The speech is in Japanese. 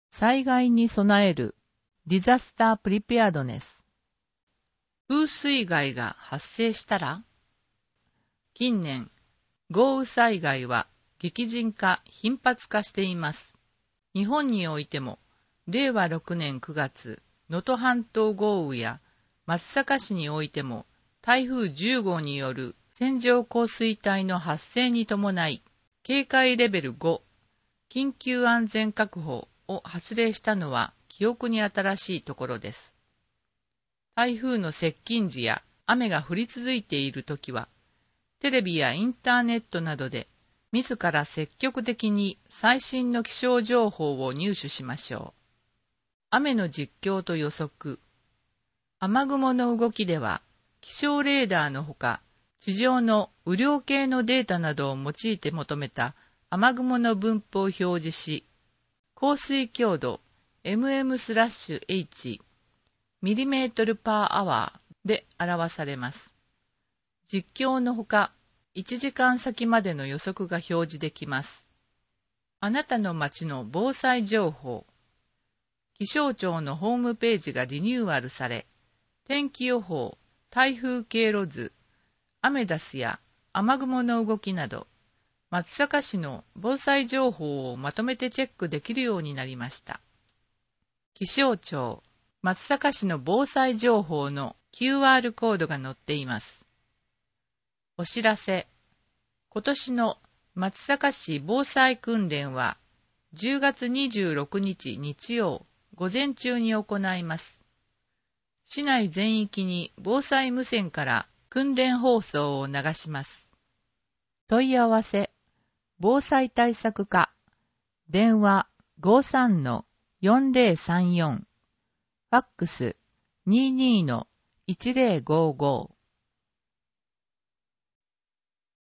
災害に備えるディザスタープリペアドネス。風水害が発生したら、近年、豪雨災害は激甚化、頻発化しています。日本においても、令和6年9月、能登半島豪雨や松阪市においても、台風10号による線状降水帯の発生に伴い、警戒レベル5、緊急安全確保を発令したのは記憶に新しいところです。台風の接近時や雨が降り続いているときは、テレビやインターネットなどで自ら積極的に最新の気象情報を入手しましょう。雨の実況と予測。雨雲の動きでは、気象レーダーのほか、地上の雨量計のデータなどを用いて求めた雨雲の分布を表示し、降水強度 mm/h ミリメートルパーアワーで表されます。実況のほか、1時間先までの予測が表示できます。あなたの町の防災情報。気象庁のホームページがリニューアルされ、天気予報、台風経路図、アメダスや雨雲の動きなど、松阪市の防災情報をまとめてチェックできるようになりました。気象庁、松阪市の防災情報の QR コードが載っています。お知らせ。今年の松阪市防災訓練は10月26日日曜午前中に行います。市内全域に防災無線から訓練放送を流します。問い合わせ。防災対策課。電話 53-4034。ファックス 22-1055